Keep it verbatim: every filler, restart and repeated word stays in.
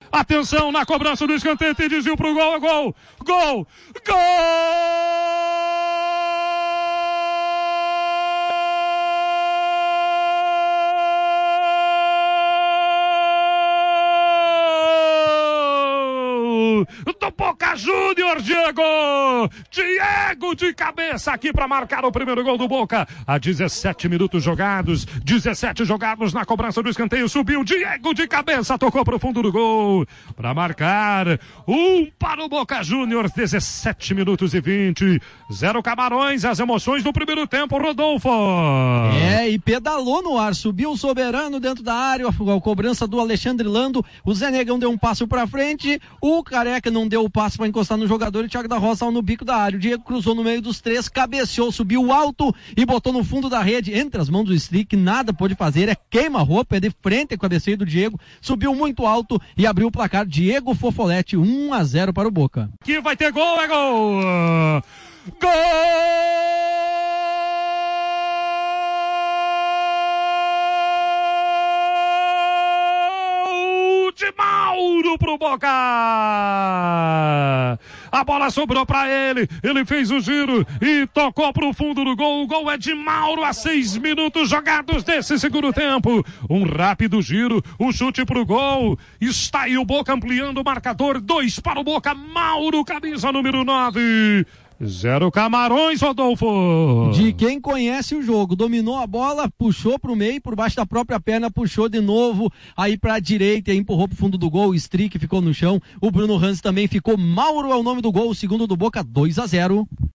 Atenção na cobrança do escanteio, tem desvio pro gol, é gol, gol, gol! Do Boca Juniors, Diego! Diego de cabeça aqui para marcar o primeiro gol do Boca. A dezessete minutos jogados, dezessete jogados na cobrança do escanteio, subiu Diego de cabeça, tocou pro fundo do gol para marcar um para o Boca Juniors, dezessete minutos e vinte, zero Camarões, as emoções do primeiro tempo, Rodolfo. É, e pedalou no ar, subiu o Soberano dentro da área, a cobrança do Alexandre Lando, o Zé Negão deu um passo para frente, o Careca não deu o passe para encostar no jogador e o Thiago da Roça no bico da área. O Diego cruzou no meio dos três, cabeceou, subiu alto e botou no fundo da rede, entre as mãos do Strick, nada pôde fazer, é queima-roupa, é de frente com o cabeceio do Diego, subiu muito alto e abriu o placar. Diego Fofolete, um a zero para o Boca. Que vai ter gol, é gol! Gol! De Mauro pro Boca! A bola sobrou para ele, ele fez o giro e tocou pro fundo do gol. O gol é de Mauro a seis minutos jogados desse segundo tempo. Um rápido giro, o chute pro gol. Está aí o Boca ampliando o marcador. Dois para o Boca, Mauro, camisa número nove. Zero Camarões, Rodolfo. De quem conhece o jogo, dominou a bola, puxou pro meio, por baixo da própria perna, puxou de novo, aí pra direita, empurrou pro fundo do gol, o Strick ficou no chão, o Bruno Hans também ficou. Mauro é o nome do gol, o segundo do Boca, dois a zero.